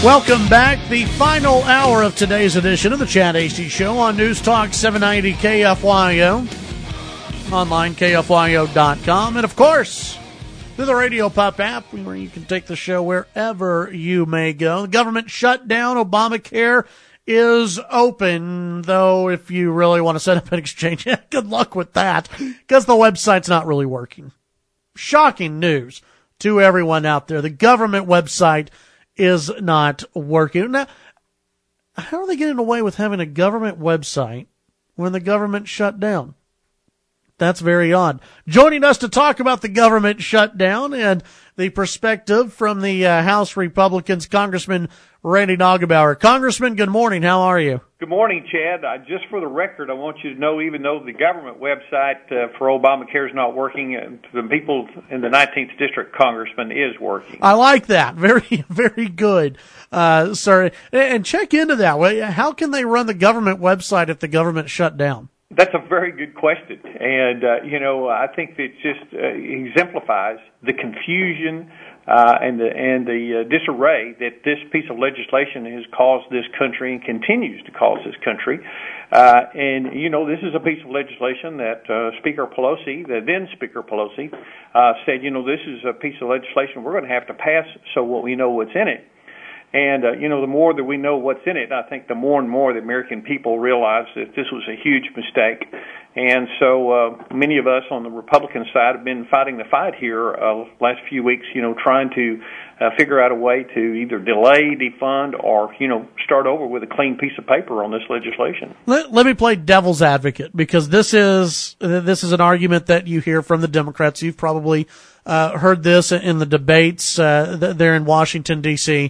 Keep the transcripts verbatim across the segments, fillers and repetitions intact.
Welcome back. The final hour of today's edition of the Chad Hasty Show on News Talk seven ninety K F Y O, online K F Y O dot com, and of course, through the Radio Pup app, where you can take the show wherever you may go. The government shut down. Obamacare is open, though if you really want to set up an exchange, good luck with that, because the website's not really working. Shocking news to everyone out there. The government website is not working. Now, how are they getting away with having a government website when the government shut down? That's very odd. Joining us to talk about the government shutdown and the perspective from the uh, House Republicans, Congressman Randy Neugebauer. Congressman, good morning. How are you? Good morning, Chad. Uh, just for the record, I want you to know, even though the government website uh, for Obamacare is not working, uh, the people in the nineteenth District, Congressman, is working. I like that. Very, very good, uh, sir. And check into that. How can they run the government website if the government shut down? That's a very good question. And, uh, you know, I think it just uh, exemplifies the confusion uh, and the, and the uh, disarray that this piece of legislation has caused this country and continues to cause this country. Uh, and, you know, this is a piece of legislation that uh, Speaker Pelosi, the then Speaker Pelosi, uh, said, you know, this is a piece of legislation we're going to have to pass so what we know what's in it. And, uh, you know, the more that we know what's in it, I think the more and more the American people realize that this was a huge mistake. And so uh, many of us on the Republican side have been fighting the fight here uh, last few weeks, you know, trying to uh, figure out a way to either delay, defund, or, you know, start over with a clean piece of paper on this legislation. Let, let me play devil's advocate, because this is this is an argument that you hear from the Democrats. You've probably uh, heard this in the debates uh, there in Washington, D C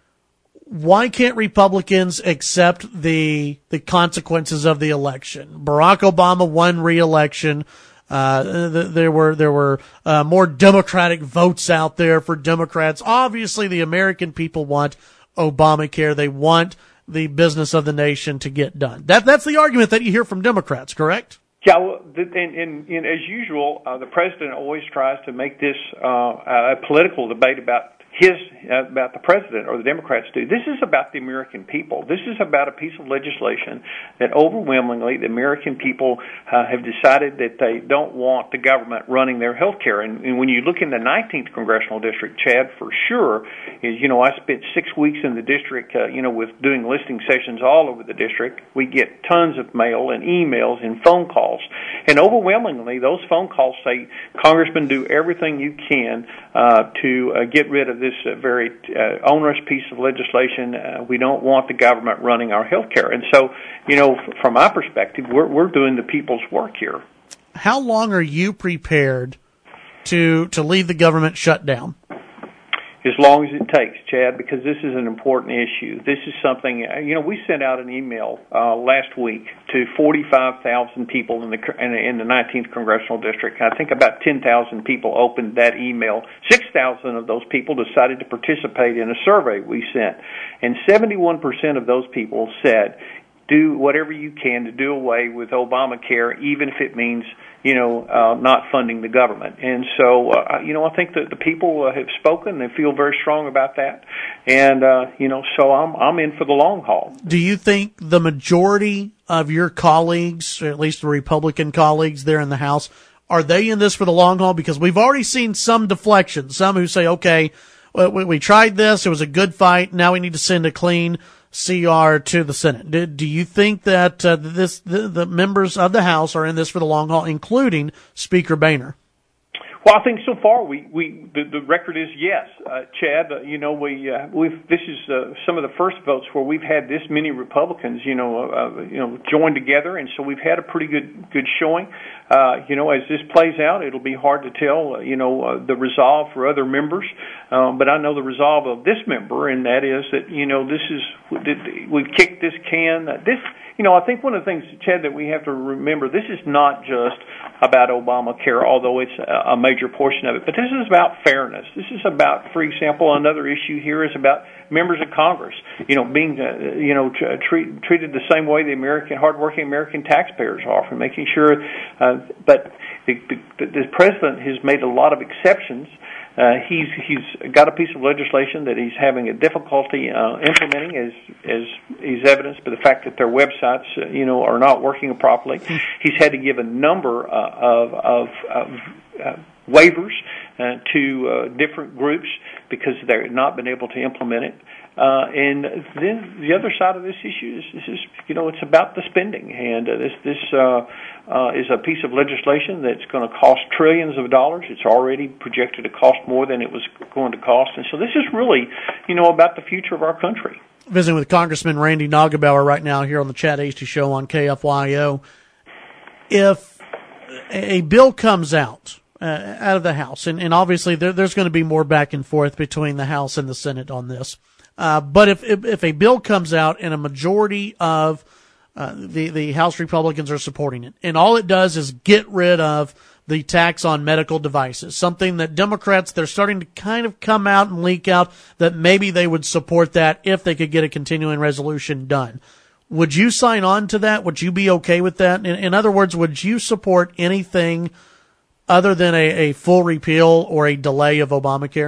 Why can't Republicans accept the the consequences of the election? Barack Obama won re-election. Uh, th- there were there were uh, more Democratic votes out there for Democrats. Obviously, the American people want Obamacare. They want the business of the nation to get done. That that's the argument that you hear from Democrats, correct? Yeah, well, and, and, and as usual, uh, the president always tries to make this uh, a political debate about his uh, about the president or the Democrats do. This is about the American people. This is about a piece of legislation that overwhelmingly the American people uh, have decided that they don't want the government running their health care. And, and when you look in the nineteenth Congressional District, Chad, for sure, is, you know, I spent six weeks in the district, uh, you know, with doing listening sessions all over the district. We get tons of mail and emails and phone calls. And overwhelmingly, those phone calls say, Congressman, do everything you can uh, to uh, get rid of this uh, very uh, onerous piece of legislation. Uh, we don't want the government running our health care. And so, you know, f- from my perspective, we're, we're doing the people's work here. How long are you prepared to to leave the government shut down? As long as it takes, Chad, because this is an important issue. This is something, you know, we sent out an email uh, last week to forty-five thousand people in the in the nineteenth Congressional District. I think about ten thousand people opened that email. six thousand of those people decided to participate in a survey we sent. And seventy-one percent of those people said, do whatever you can to do away with Obamacare, even if it means, you know, uh, not funding the government. And so, uh, you know, I think that the people uh, have spoken. They feel very strong about that. And, uh, you know, so I'm, I'm in for the long haul. Do you think the majority of your colleagues, or at least the Republican colleagues there in the House, are they in this for the long haul? Because we've already seen some deflection, some who say, okay, we, we tried this, it was a good fight, now we need to send a clean C R to the Senate. Do, do you think that uh, this the, the members of the House are in this for the long haul, including Speaker Boehner? Well, I think so far we, we the, the record is yes, uh, Chad. Uh, you know, we uh, we've this is uh, some of the first votes where we've had this many Republicans, you know, uh, you know, joined together, and so we've had a pretty good good showing. Uh, you know, as this plays out, it'll be hard to tell, uh, you know, uh, the resolve for other members, um, but I know the resolve of this member, and that is that, you know, this is we've kicked this can. Uh, this, you know, I think one of the things, Chad, that we have to remember, this is not just about Obamacare, although it's a major portion of it, but this is about fairness. This is about, for example, another issue here is about members of Congress, you know, being, uh, you know, treat, treated the same way the American, hardworking American taxpayers are, for making sure, uh, but the, the, the president has made a lot of exceptions Uh, he's he's got a piece of legislation that he's having a difficulty uh, implementing, as as is evidenced by the fact that their websites, uh, you know, are not working properly. He's had to give a number uh, of of, of uh, waivers uh, to uh, different groups because they've not been able to implement it. Uh, and then the other side of this issue is, is, you know, it's about the spending. And uh, this this uh, uh, is a piece of legislation that's going to cost trillions of dollars. It's already projected to cost more than it was going to cost. And so this is really, you know, about the future of our country. Visiting with Congressman Randy Neugebauer right now here on the Chad Hasty Show on K F Y O. If a bill comes out uh, out of the House, and, and obviously there, there's going to be more back and forth between the House and the Senate on this. Uh, but if, if if a bill comes out and a majority of uh, the the House Republicans are supporting it, and all it does is get rid of the tax on medical devices, something that Democrats, they're starting to kind of come out and leak out that maybe they would support that if they could get a continuing resolution done. Would you sign on to that? Would you be okay with that? In, in other words, would you support anything other than a, a full repeal or a delay of Obamacare?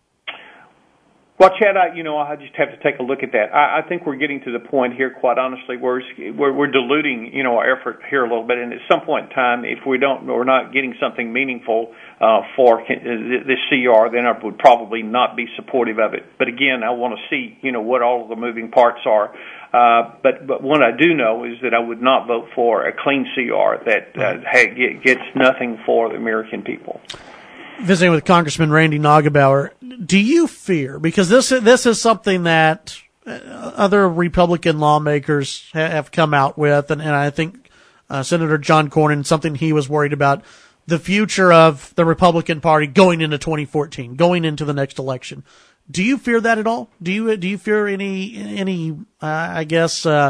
Well, Chad, I, you know, I just have to take a look at that. I, I think we're getting to the point here, quite honestly, where we're, we're diluting, you know, our effort here a little bit. And at some point in time, if we don't, we're not getting something meaningful uh, for this C R, then I would probably not be supportive of it. But again, I want to see, you know, what all of the moving parts are. Uh, but but what I do know is that I would not vote for a clean C R that uh, hey, gets nothing for the American people. Visiting with Congressman Randy Neugebauer, do you fear, because this this is something that other Republican lawmakers have come out with, and, and I think uh, Senator John Cornyn, something he was worried about, the future of the Republican Party going into twenty fourteen, going into the next election. Do you fear that at all? Do you do you fear any any uh, I guess uh,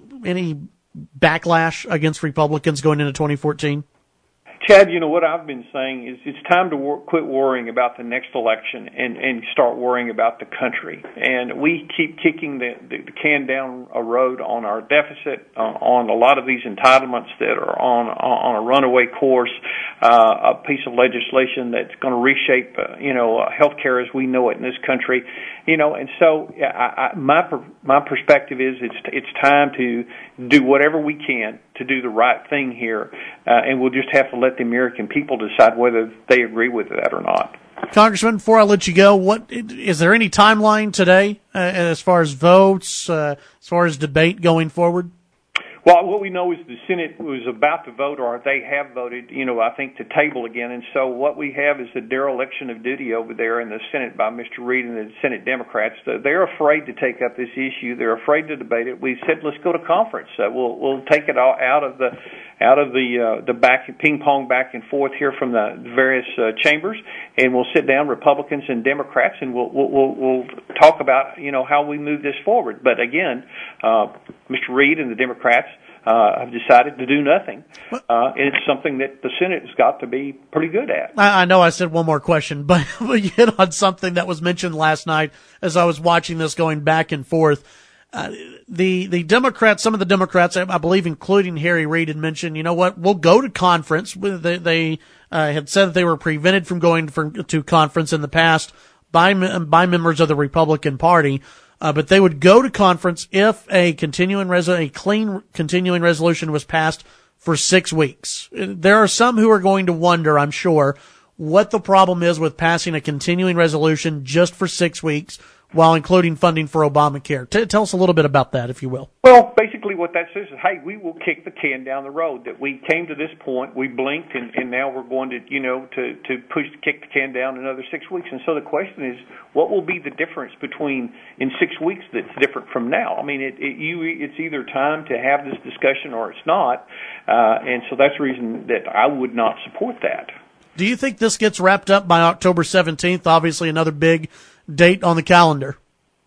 any backlash against Republicans going into twenty fourteen? Chad, you know, what I've been saying is it's time to wor- quit worrying about the next election and, and start worrying about the country. And we keep kicking the, the, the can down a road on our deficit, uh, on a lot of these entitlements that are on on a runaway course, uh, a piece of legislation that's going to reshape, uh, you know, uh, healthcare as we know it in this country. You know, and so I, I, my my perspective is it's it's time to do whatever we can to do the right thing here, uh, and we'll just have to let the American people decide whether they agree with that or not. Congressman, before I let you go, what is there any timeline today uh, as far as votes, uh, as far as debate going forward? Well, what we know is the Senate was about to vote, or they have voted, you know, I think, to table again. And so what we have is a dereliction of duty over there in the Senate by Mister Reid and the Senate Democrats. They're afraid to take up this issue. They're afraid to debate it. We said, let's go to conference. Uh, we'll we'll take it all out of the out of the uh, the back ping pong back and forth here from the various uh, chambers, and we'll sit down, Republicans and Democrats, and we'll we'll we'll, we'll talk about, you know, how we move this forward. But again, uh, Mister Reid and the Democrats Uh, have decided to do nothing, uh, and it's something that the Senate has got to be pretty good at. I, I know I said one more question, but we hit on something that was mentioned last night as I was watching this going back and forth. Uh, the the Democrats, some of the Democrats, I believe, including Harry Reid, had mentioned, you know what, we'll go to conference. They, they uh, had said that they were prevented from going for, to conference in the past by by members of the Republican Party. Uh, but they would go to conference if a continuing res- a clean continuing resolution was passed for six weeks. There are some who are going to wonder, I'm sure, what the problem is with passing a continuing resolution just for six weeks while including funding for Obamacare. T- tell us a little bit about that, if you will. Well, basically what that says is, hey, we will kick the can down the road. That we came to this point, we blinked, and, and now we're going to, you know, to, to push, kick the can down another six weeks. And so the question is, what will be the difference between in six weeks that's different from now? I mean, it, it, you, it's either time to have this discussion or it's not. Uh, and so that's the reason that I would not support that. Do you think this gets wrapped up by October seventeenth? Obviously, another big date on the calendar.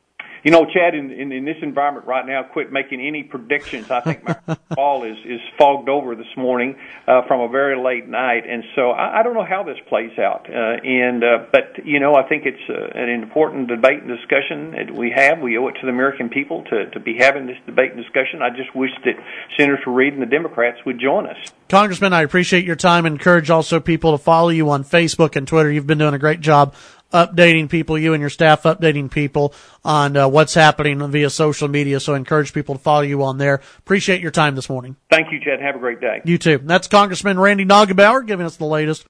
You know, Chad, in, in, in this environment right now, quit making any predictions. I think my ball is, is fogged over this morning uh, from a very late night, and so I, I don't know how this plays out. Uh, and uh, but you know, I think it's uh, an important debate and discussion that we have. We owe it to the American people to, to be having this debate and discussion. I just wish that Senator Reid and the Democrats would join us. Congressman, I appreciate your time. Encourage also people to follow you on Facebook and Twitter. You've been doing a great job updating people, you and your staff updating people on uh, what's happening via social media. So encourage people to follow you on there. Appreciate your time this morning. Thank you, Chad. Have a great day. You too. That's Congressman Randy Neugebauer giving us the latest